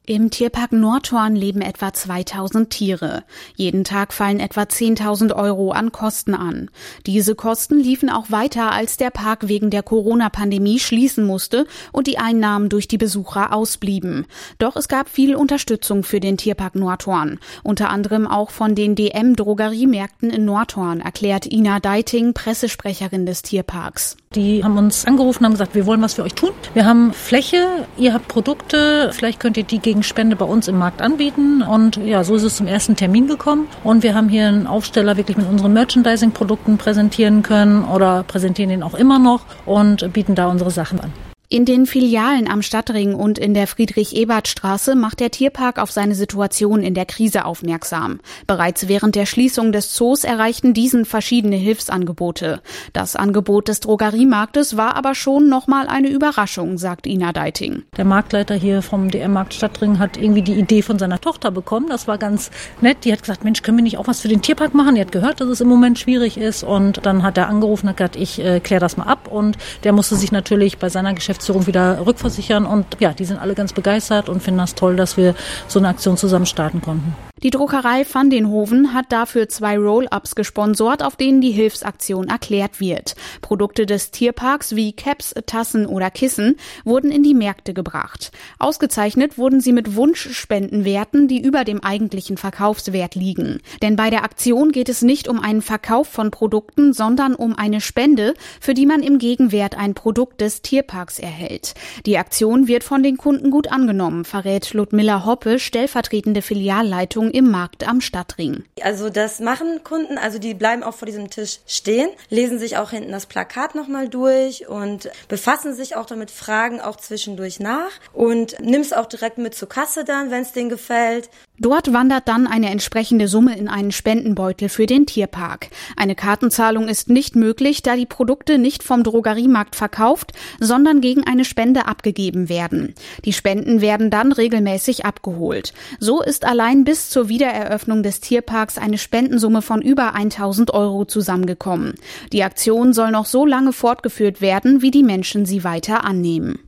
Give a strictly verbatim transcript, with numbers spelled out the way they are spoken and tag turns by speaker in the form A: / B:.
A: Im Tierpark Nordhorn leben etwa zweitausend Tiere. Jeden Tag fallen etwa zehntausend Euro an Kosten an. Diese Kosten liefen auch weiter, als der Park wegen der Corona-Pandemie schließen musste und die Einnahmen durch die Besucher ausblieben. Doch es gab viel Unterstützung für den Tierpark Nordhorn. Unter anderem auch von den D M-Drogeriemärkten in Nordhorn, erklärt Ina Deiting, Pressesprecherin des Tierparks.
B: Die haben uns angerufen und haben gesagt, wir wollen was für euch tun. Wir haben Fläche, ihr habt Produkte, vielleicht könnt ihr die gegen Spende bei uns im Markt anbieten. Und ja, so ist es zum ersten Termin gekommen. Und wir haben hier einen Aufsteller wirklich mit unseren Merchandising-Produkten präsentieren können oder präsentieren den auch immer noch und bieten da unsere Sachen an.
A: In den Filialen am Stadtring und in der Friedrich-Ebert-Straße macht der Tierpark auf seine Situation in der Krise aufmerksam. Bereits während der Schließung des Zoos erreichten diesen verschiedene Hilfsangebote. Das Angebot des Drogeriemarktes war aber schon nochmal eine Überraschung, sagt Ina Deiting.
B: Der Marktleiter hier vom D M-Markt Stadtring hat irgendwie die Idee von seiner Tochter bekommen. Das war ganz nett. Die hat gesagt, Mensch, können wir nicht auch was für den Tierpark machen? Die hat gehört, dass es im Moment schwierig ist. Und dann hat er angerufen und hat gesagt, ich äh, kläre das mal ab. Und der musste sich natürlich bei seiner Geschäftsführung wieder rückversichern und ja, die sind alle ganz begeistert und finden das toll, dass wir so eine Aktion zusammen starten konnten.
A: Die Druckerei Van den Hoven hat dafür zwei Roll-Ups gesponsort, auf denen die Hilfsaktion erklärt wird. Produkte des Tierparks wie Caps, Tassen oder Kissen wurden in die Märkte gebracht. Ausgezeichnet wurden sie mit Wunschspendenwerten, die über dem eigentlichen Verkaufswert liegen. Denn bei der Aktion geht es nicht um einen Verkauf von Produkten, sondern um eine Spende, für die man im Gegenwert ein Produkt des Tierparks erhält. Die Aktion wird von den Kunden gut angenommen, verrät Ludmilla Hoppe, stellvertretende Filialleitung im Markt am Stadtring.
C: Also das machen Kunden, also die bleiben auch vor diesem Tisch stehen, lesen sich auch hinten das Plakat nochmal durch und befassen sich auch damit, fragen auch zwischendurch nach und nimm's auch direkt mit zur Kasse dann, wenn es denen gefällt.
A: Dort wandert dann eine entsprechende Summe in einen Spendenbeutel für den Tierpark. Eine Kartenzahlung ist nicht möglich, da die Produkte nicht vom Drogeriemarkt verkauft, sondern gegen eine Spende abgegeben werden. Die Spenden werden dann regelmäßig abgeholt. So ist allein bis zur Wiedereröffnung des Tierparks eine Spendensumme von über tausend Euro zusammengekommen. Die Aktion soll noch so lange fortgeführt werden, wie die Menschen sie weiter annehmen.